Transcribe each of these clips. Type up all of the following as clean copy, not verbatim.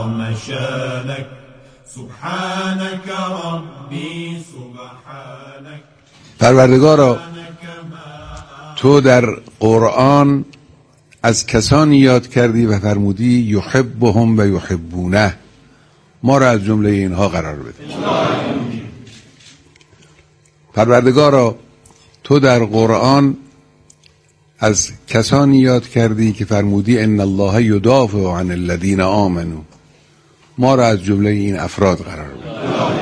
أعظم شانك سبحانك ربي سبحانك. پروردگارا تو در قرآن از کسانی یاد کردی و فرمودی یحبهم و یحبونه، ما را از جمله اینها قرار بده. پروردگارا تو در قرآن از کسانی یاد کردی که فرمودی ان الله یدافع عن الذین آمنوا، ما را از جمله این افراد قرار بده.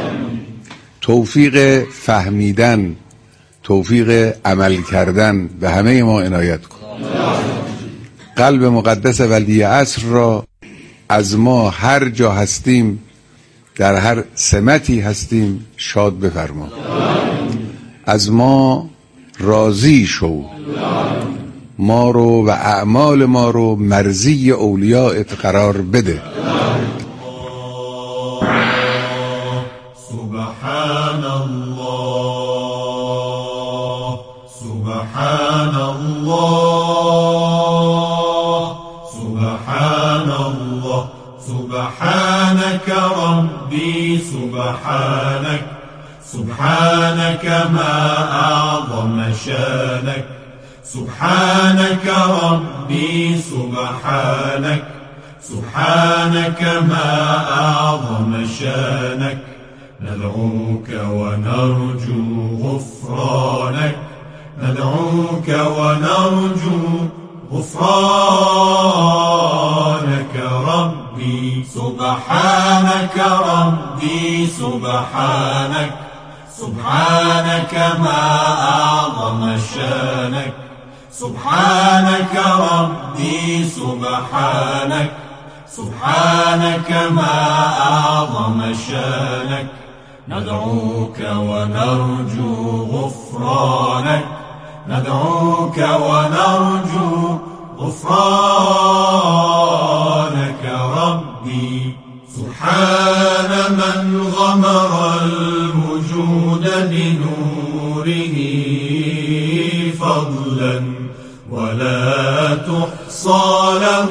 توفیق فهمیدن، توفیق عمل کردن به همه ما عنایت کن. قلب مقدس ولی عصر را از ما هر جا هستیم، در هر سمتی هستیم، شاد بفرما. از ما راضی شو، ما رو و اعمال ما رو مرضی اولیاءت قرار بده. سبحان الله سبحان الله سبحان الله سبحانك ربي سبحانك سبحانك ما أعظم شانك سبحانك ربي سبحانك سبحانك ما أعظم شانك. ندعوك ونرجو غفرانك ندعوك ونرجو غفرانك ربي سبحانك ربي سبحانك سبحانك ما أعظم شانك سبحانك ربي سبحانك سبحانك ما أعظم شانك. ندعوك ونرجو غفرانك ندعوك ونرجو غفرانك ربي. سبحان من غمر الوجود بنوره فضلا ولا تحصى له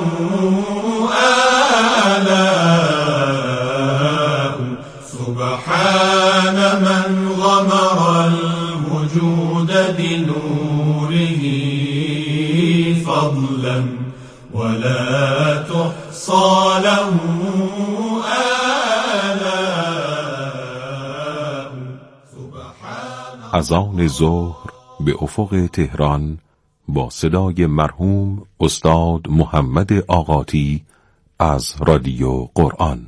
آلاء. سبحان من غمر الوجود بنوره فضلا ولا تحصى له آلاء. اذان ظهر به افق تهران با صدای مرحوم استاد محمد آقاتی از رادیو قرآن.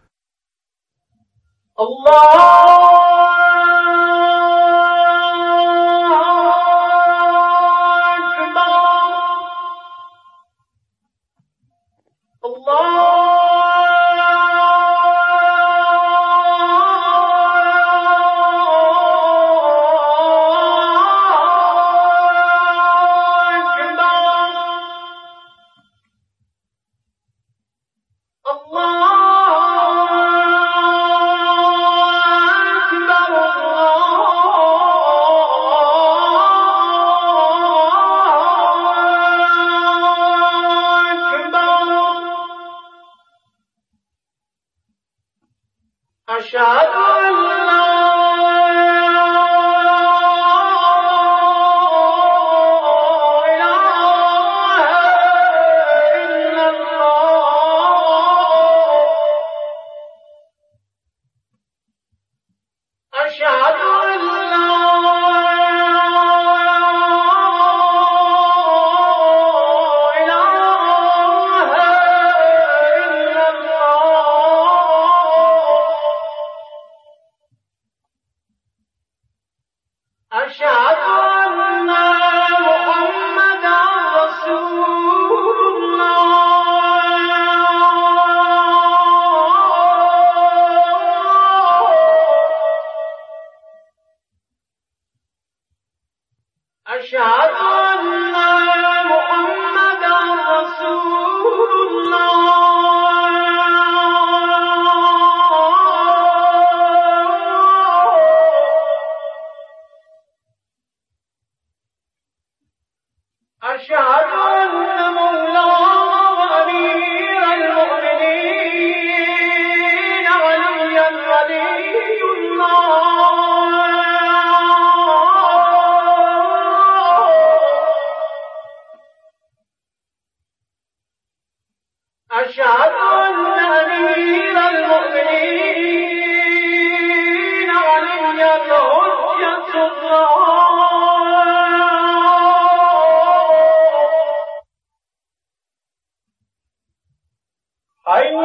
أشهد أن لا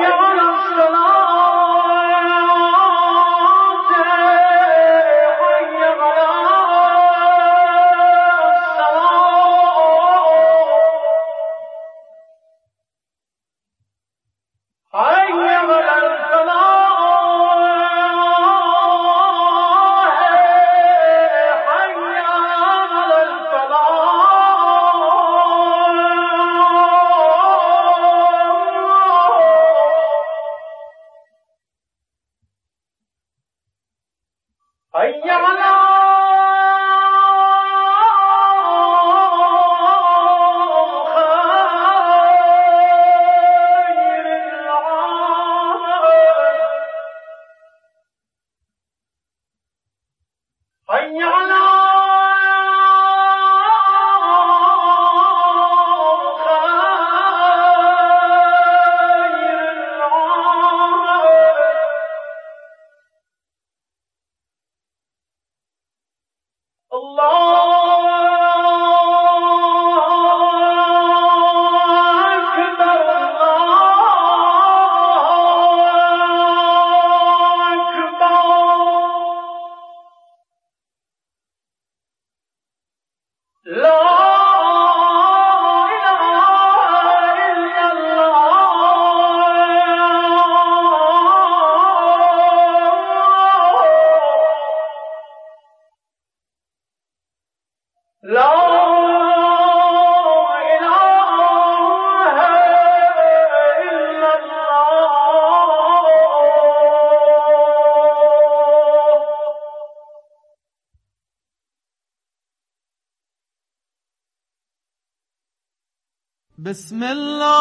بسم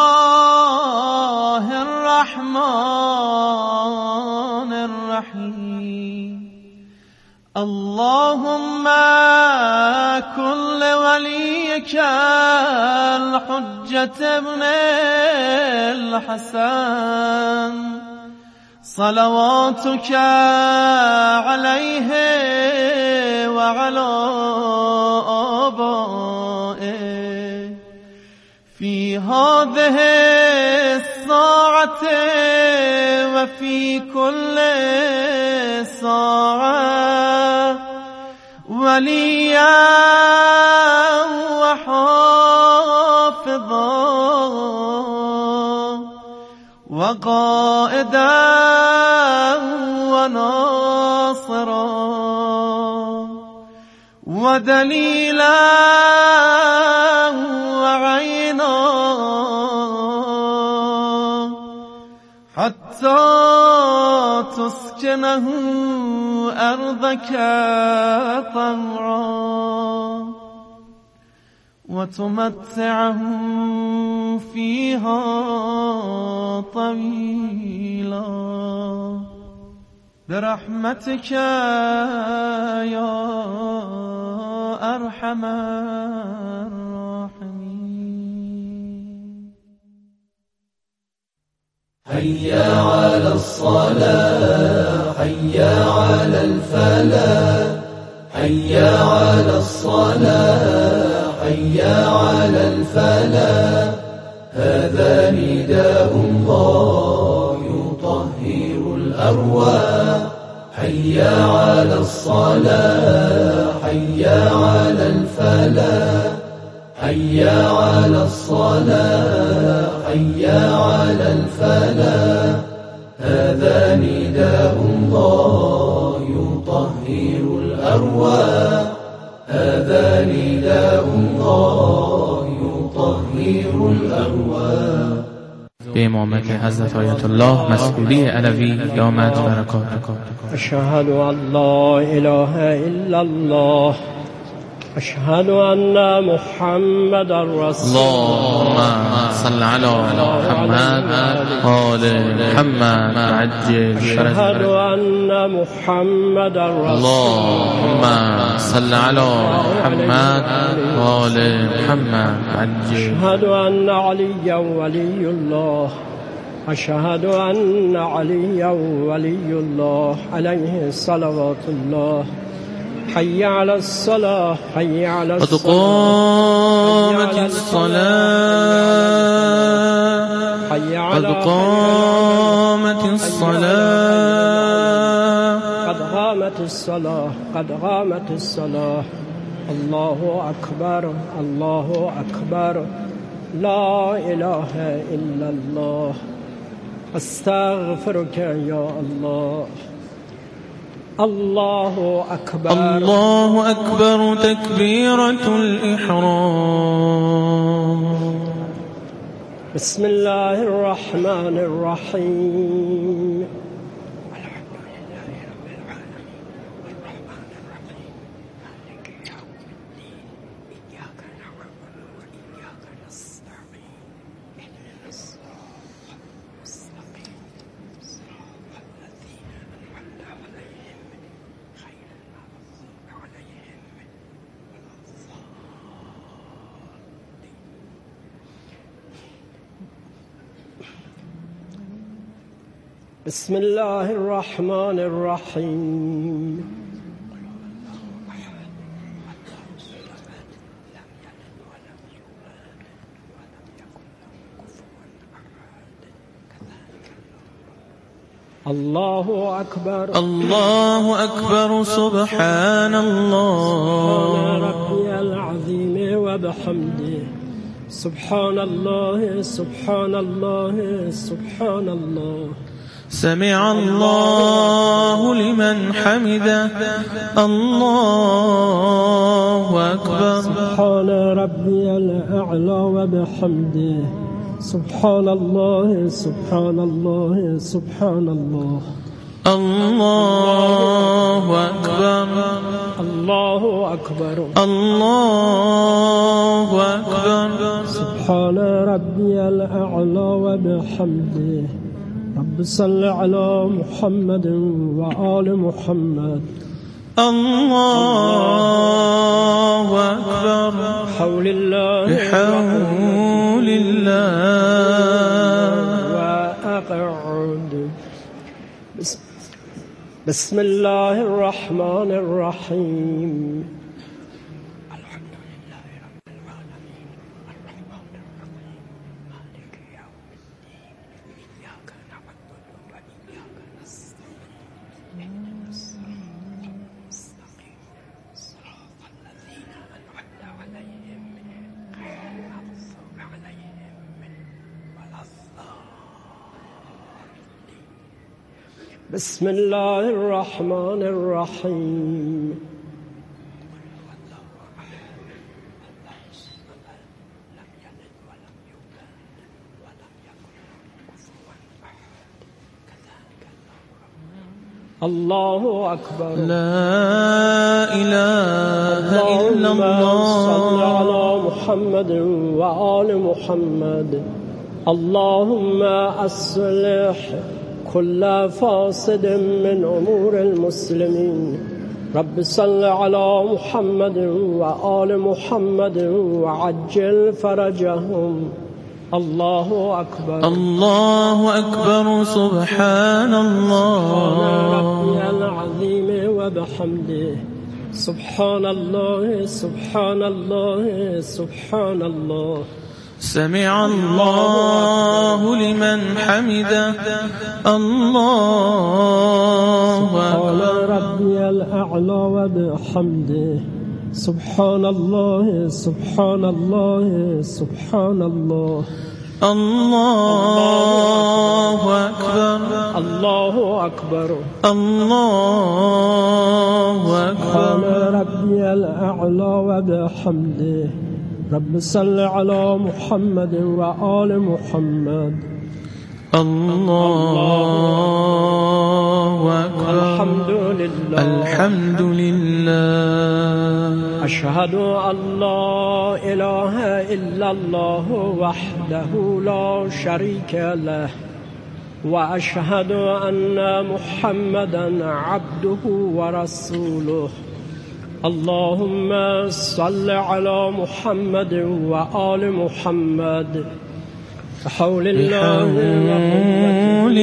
الله الرحمن الرحيم اللهم كن لوليك الحجة ابن الحسن صلواتك عليه وعلى آبائه في هذه الساعة وفي كل ساعة وليا وحافظا وقائدا وناصرا ودليلا وعينا حتى تسكنه أرضك طوعا وتمتعه فيها طويلا برحمتك يا أرحم الراحمين. هيا على الصلاة هيا على الفلاح هيا على الصلاة هيا على الفلاح هذا نداء الله يطهر الأرواح هيا على الصلاة هيا على الفلاح هيا على الصلاة هيا على الفلاح هذا نداء الله يطهر الأرواح هذا نداء الله يطهر الأرواح. به امامت حضرت آیت الله مسئولی علوی دامت برکاته. اشهد ان لا اله الا الله اشهد ان محمد رسول اللهم صل على محمد آل محمد عجل اشهد ان محمد رسول اللهم صل على محمد آل محمد عجل اشهد ان عليا ولي الله اشهد ان عليا ولي الله عليه صلوات الله. حي على الصلاة حي على قد قامت الصلاة قد قامت الصلاة قد قامت الصلاة قد قامت الصلاة الله أكبر الله أكبر لا إله إلا الله أستغفرك يا الله الله أكبر الله أكبر تكبيرة الإحرام. بسم الله الرحمن الرحيم. بسم الله الرحمن الرحيم. الله أكبر الله أكبر سبحان الله ربي العظيم وبحمده سبحان الله سبحان الله سبحان الله. سمع الله لمن حمده الله أكبر. سبحان ربي الأعلى وبحمده سبحان الله سبحان الله سبحان الله. الله أكبر الله أكبر الله أكبر. سبحان ربي الأعلى وبحمده. رب صل على محمد وآل محمد. الله أكبر حول الله بحول الله. وأقعد. بسم الله الرحمن الرحيم. بسم الله الرحمن الرحيم. الله أكبر. لا إله إلا اللهم صل الله. على محمد وآل محمد. اللهم أصلح كل فاسد من أمور المسلمين. رب صل على محمد وآل محمد وعجل فرجهم. الله أكبر. الله أكبر سبحان الله ربي العظيم وبحمده سبحان الله سبحان الله سبحان الله. سمع الله لمن حمده الله أكبر. ربي الأعلى وبحمده سبحان الله سبحان الله سبحان الله. الله أكبر الله أكبر الله أكبر. ربي الأعلى وبحمده. رب صل على محمد وآل محمد. الله أكبر. الحمد لله الحمد لله. أشهد أن لا إله إلا الله وحده لا شريك له وأشهد أن محمدا عبده ورسوله. اللهم صل على محمد وآل محمد. بحول الله بحول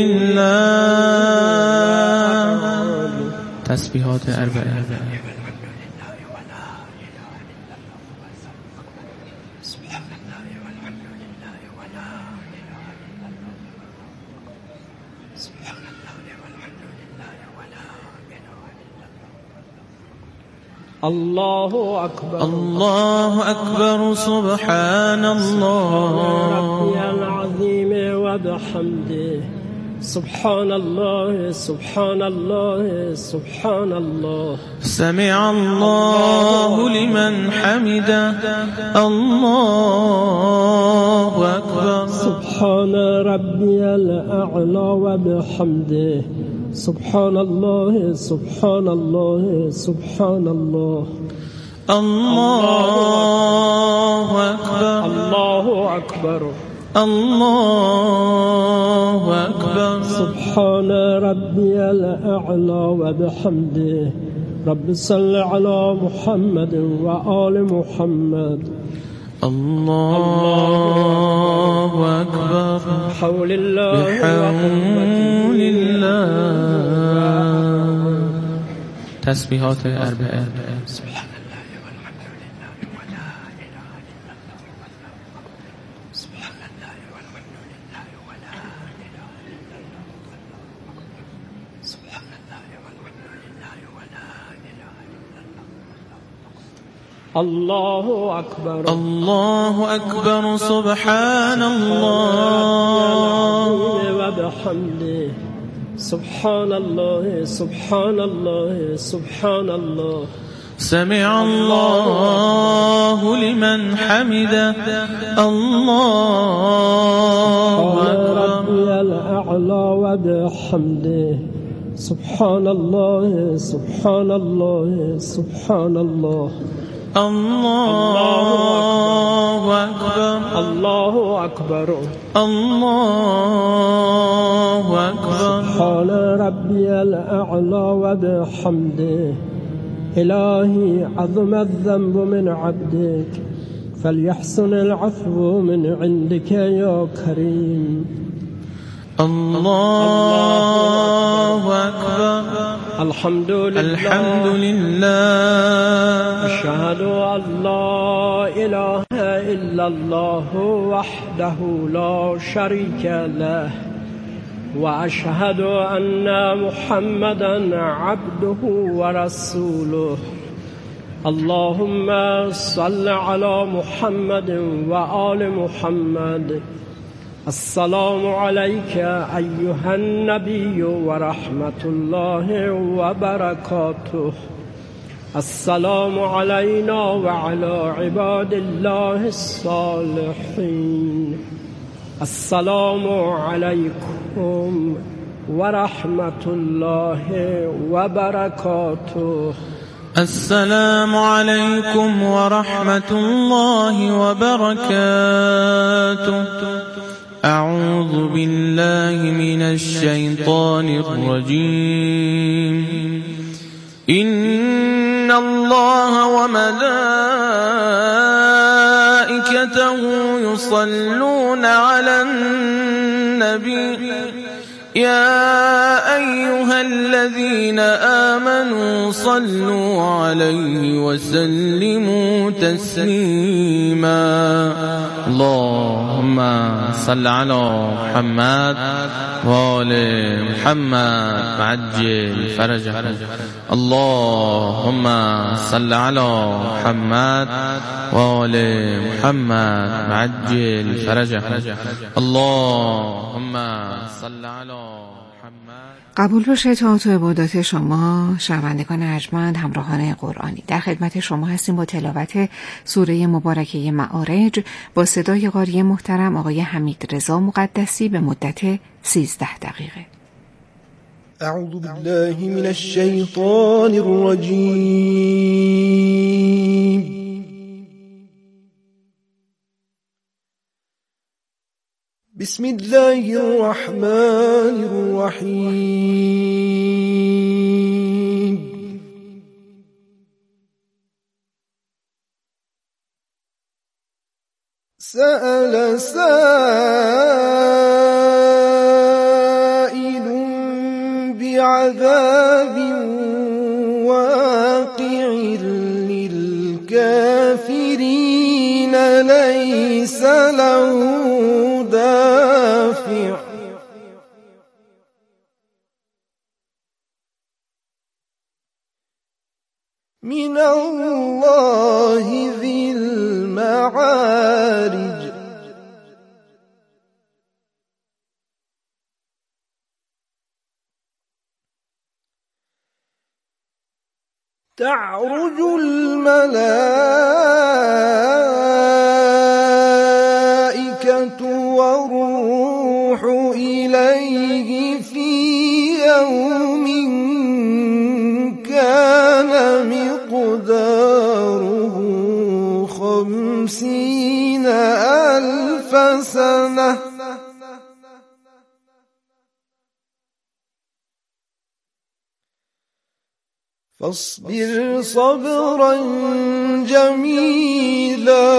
الله. تسبیحات اربعه. الله أكبر الله أكبر سبحان الله ربي العظيم وبحمده سبحان الله سبحان الله سبحان الله سمع الله لمن حمده الله أكبر سبحان ربي الأعلى وبحمده سبحان الله سبحان الله سبحان الله الله أكبر الله أكبر الله أكبر سبحان ربي الأعلى وبحمده رب صل على محمد وآل محمد الله أكبر بحول الله بحول الله تسبیحات اربعه سبحان الله والحمد لله ولا إله إلا الله سبحان الله والحمد لله ولا إله إلا الله سبحان الله والحمد لله ولا إله إلا الله الله أكبر الله أكبر سبحان الله وبحمده سبحان الله سبحان الله سبحان الله سمع الله لمن حمده الله أكبر ربي الأعلى وبحمده سبحان الله سبحان الله سبحان الله الله أكبر الله أكبر الله أكبر سبحان ربي الأعلى وبحمده إلهي عظم الذنب من عبدك فليحسن العفو من عندك يا كريم الله أكبر الحمد لله الحمد لله أشهد أن لا إله إلا الله وحده لا شريك له وأشهد أن محمدا عبده ورسوله اللهم صل على محمد وآل محمد السلام عليك أيها النبي ورحمة الله وبركاته السلام علينا وعلى عباد الله الصالحين السلام عليكم ورحمة الله وبركاته السلام عليكم ورحمة الله وبركاته أعوذ بالله من الشيطان الرجيم إن الله وملائكته يصلون على النبي يا أيها الذين آمنوا صلوا عليه وسلموا تسليما اللهم صل على محمد وآل محمد وعجل فرجهم اللهم صل على محمد وآل محمد وعجل فرجهم اللهم صل على قبول باشه طاعت و عبادات شما شنوندگان ارجمند همراهان قرآنی. در خدمت شما هستیم با تلاوت سوره مبارکه معارج با صدای قاری محترم آقای حمیدرضا مقدسی به مدت 13 دقیقه. اعوذ بالله من الشیطان الرجیم. بسم الله الرحمن الرحيم. سأل سائل بعذاب واقع للكافرين ليس له دافع من الله ذي المعارج. تعرج الملائكة والروح إليه في يوم كان مقداره 50,000 سنة. فاصبر صبرا جميلا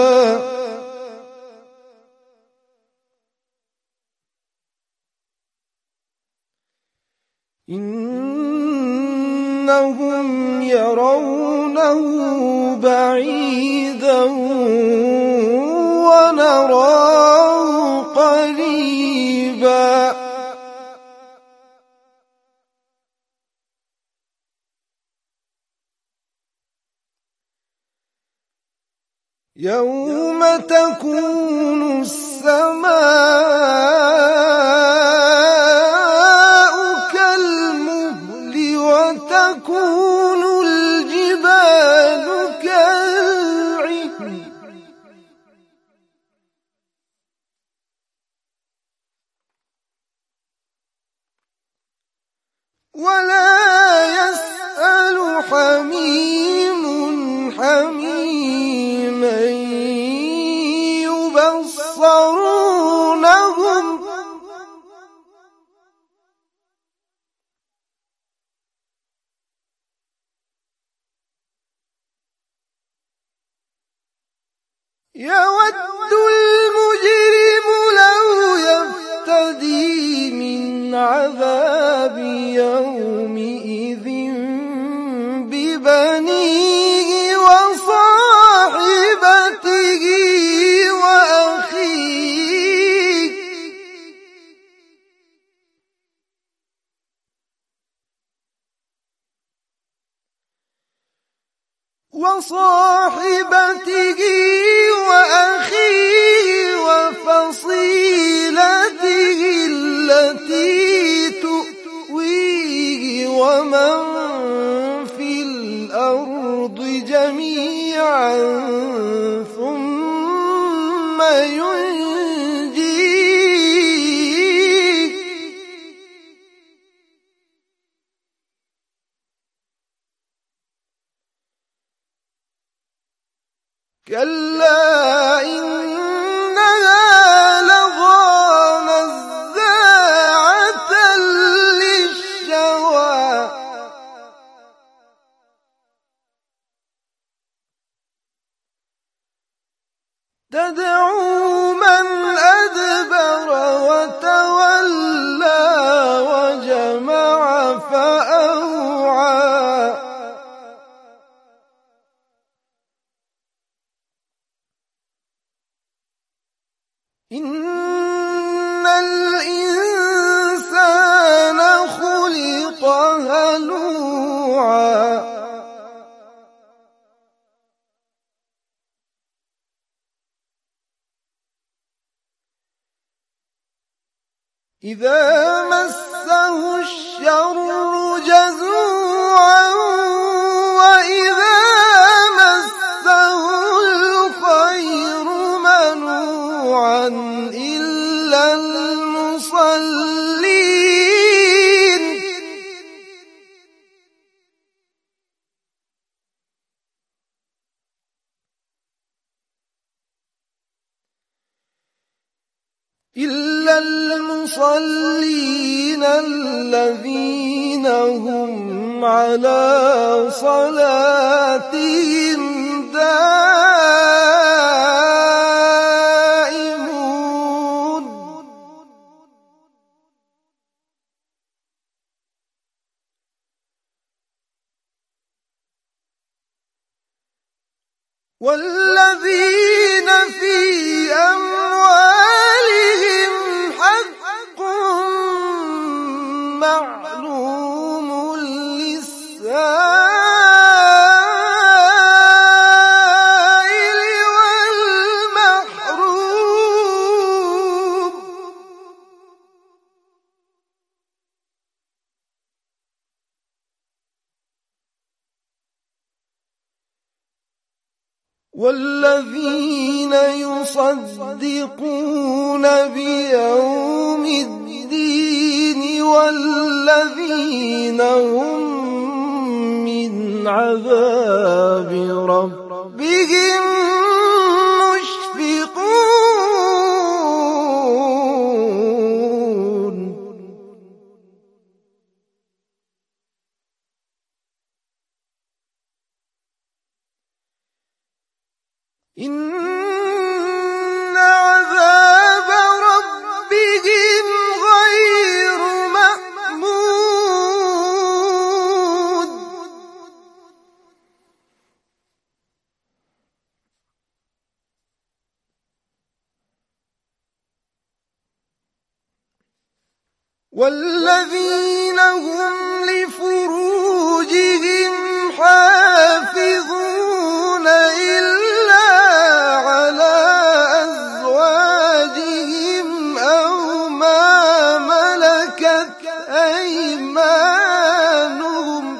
إنهم يرونه بعيدا ونراه قريبا. يوم تكون السماء كالمهل وتكون الجبال كالعهن ولا يسأل حميم حميما يبصرونهم يود المجرم لو يفتدي من عذاب يومئذ ببنيه وصاحبته وأخيه وفصيلته التي تؤويه ومن في الأرض جميعا ثم ينجيه كلا إنها لظى نزاعة للشوى تدعو من أدبر وتولى وجمع فأوعى إن الإنسان خلق هلوعا إذا مسه الشر جزوعا وإذا مسه الخير منوعا إلا المصلين الذين هم على صلاتهم دائمون والذين في أموالهم حق معلوم للسائل والذين يصدقون بيوم الدين والذين هم من عذاب ربهم مشفقون إن عذاب ربهم غير مأمون والذين هم لفروجهم حافظون إلا على أزواجهم أو ما ملكت أيمانهم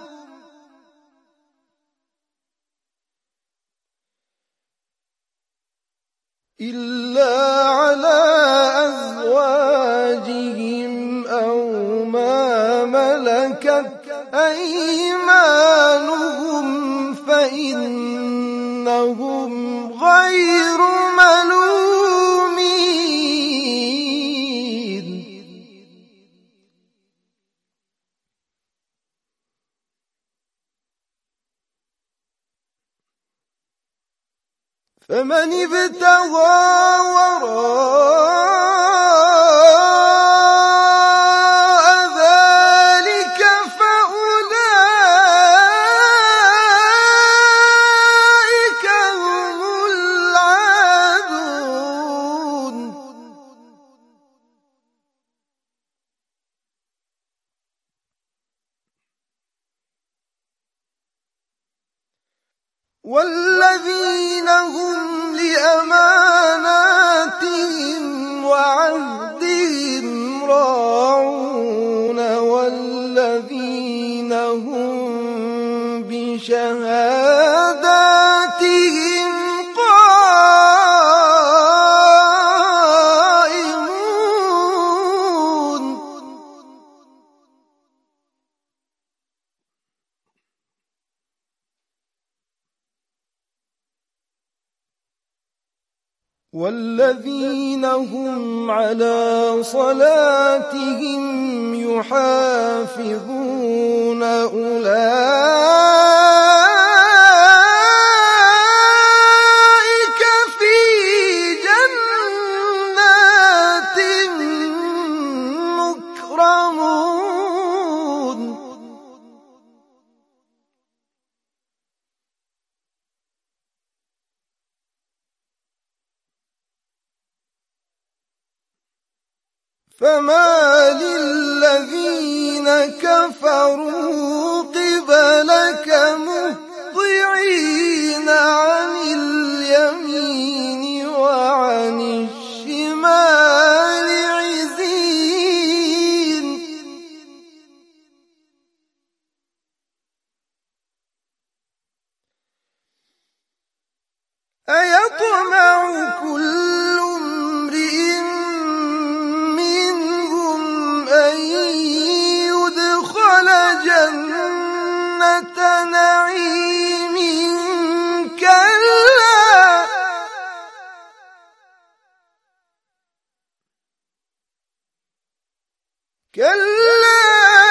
فإنهم غير ملومين فمن ابتغى وراء ذلك فأولئك هم العادون والذين هم لأماناتهم وعهدهم راعون والذين هم بشهاداتهم قائمون والذين هم على صلاتهم يحافظون أولئك في جنات مكرمون فما للذين كفروا قبلك مهطعين عن اليمين وعن الشمال عزين أيطمع كل امرئ أن يدخل جنة نعيم